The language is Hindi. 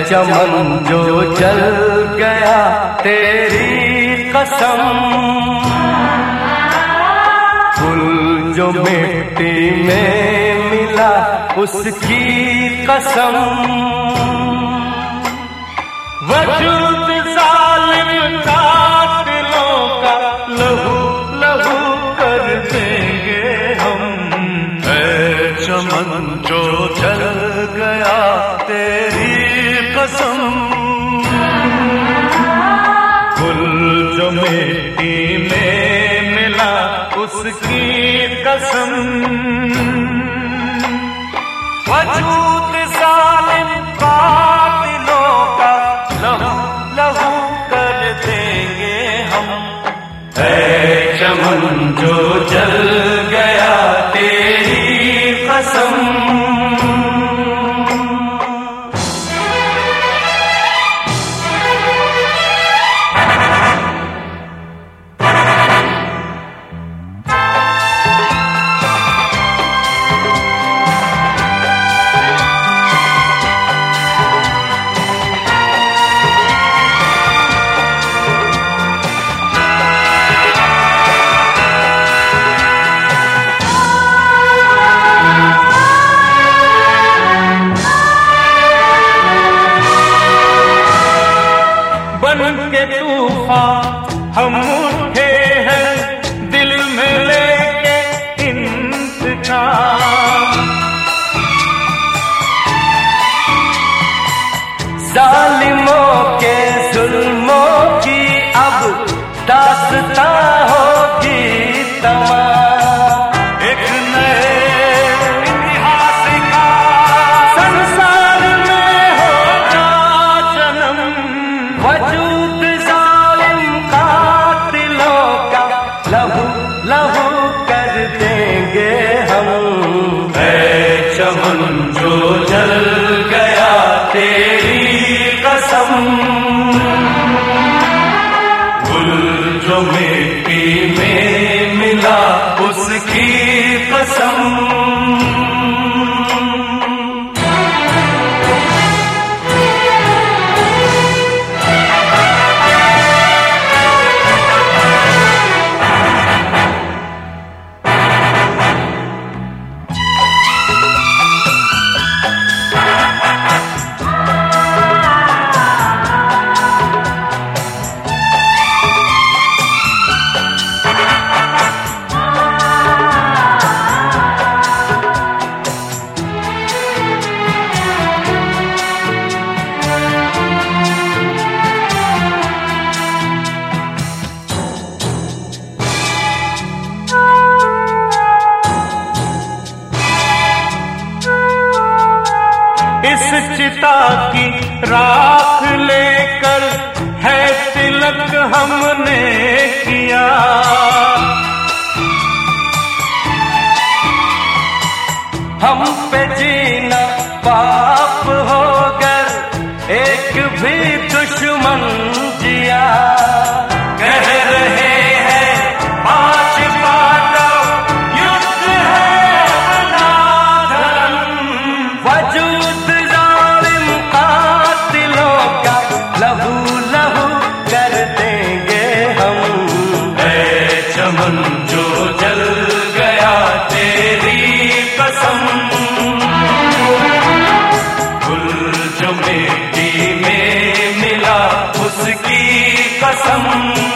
चमन जो जल गया तेरी कसम, फूल जो मिट्टी में मिला उसकी कसम, वजूद जालिम कातिलों का लहू लहू कर देंगे हम। ऐ चमन जो जल गया तेरी कसम, फूल जो मिट्टी में मिला उसकी कसम, वजूद जालिम कातिलों का लहू लहू कर देंगे हम। ऐ चमन जो जल गया तेरी कसम। के तूफान हम उठे हैं दिल में लेके इंतकाम, जालिमों के जुल्मों की अब दास्तां होगी तमाम। एक नए इतिहास का संसार में होगा जन्म, वजूद जालिम कातिलों का लहू लहू कर देंगे हम। ऐ चमन जो जल गया तेरी कसम, फूल जो मिट्टी में मिला उसकी कसम, इस चिता की राख लेकर है तिलक हमने किया, हम पे जीना पाप होकर एक भी दुश्मन जिया। कह रहे हैं पांच पांडव युद्ध है अनाधर्म, वजूद जालिम कातिलों का लहू लहू कर देंगे हम। ऐ चमन जो जल गया तेरी कसम, फूल जो मिट्टी में मिला उसकी कसम।